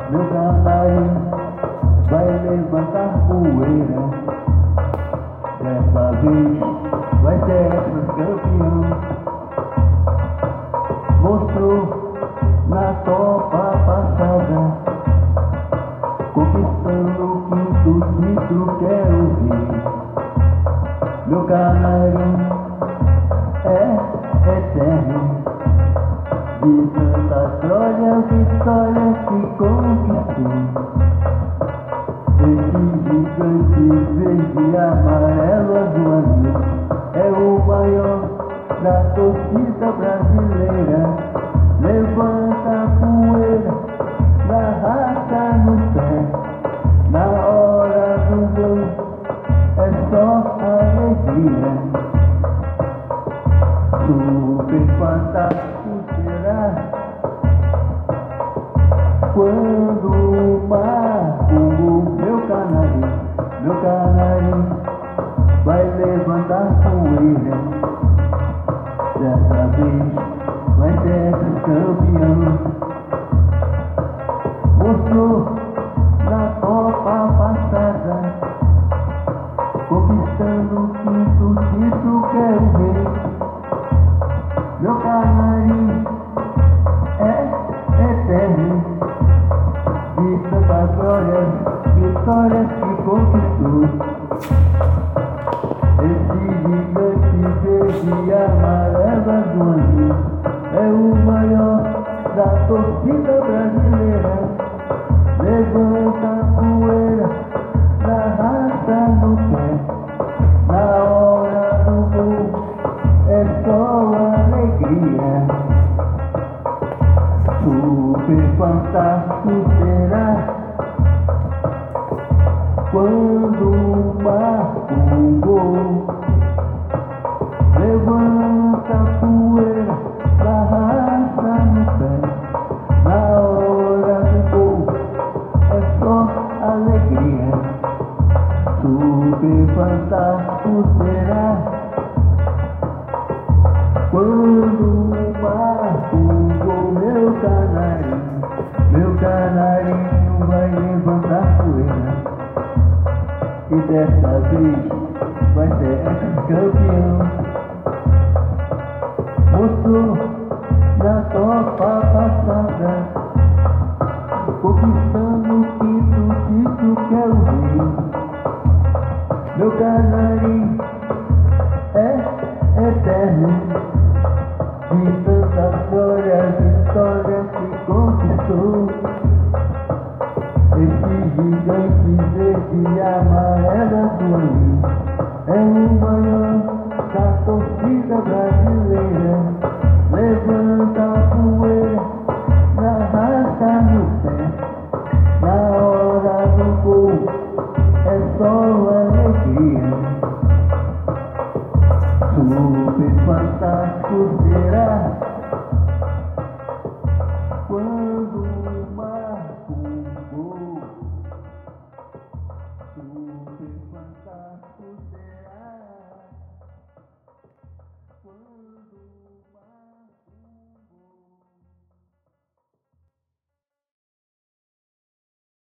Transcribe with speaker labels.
Speaker 1: Meu canarinho vai levantar poeira. Dessa vez vai ser campeão. Mostrou na Copa passada, conquistando o quinto título, quero ver. Meu canarinho é eterno, de tantas glórias, vitórias que conquistou. Esse gigante verde, amarelo, azul, anil é o maior da torcida brasileira. Levanta a poeira da raça no pé. Na hora do gol é só alegria. Super fantástico será quando marca um gol. Meu canarinho vai levantar poeira. Dessa vez vai ser campeão. Mostrou na Copa passada, conquistando o quinto título, quero ver. Meu canarinho é eterno, de tantas glórias, vitórias que conquistou. Esse gigante verde, amarelo, azul, anil é o maior da torcida brasileira. Levanta a poeira da raça no pé. Na hora do gol é só alegria. Super fantástico será quando marca um gol. Levanta a poeira da raça no pé. Na hora do gol é só alegria. Super fantástico será quando marca um gol. Meu canarinho vai levantar poeira. E dessa vez vai ser campeão. Mostrou na Copa passada, conquistando o quinto título, quero ver. Meu canarinho é eterno, de tantas glórias, vitórias que conquistou. Esse gigante verde, amarelo, azul, anil é o maior da torcida brasileira. Levanta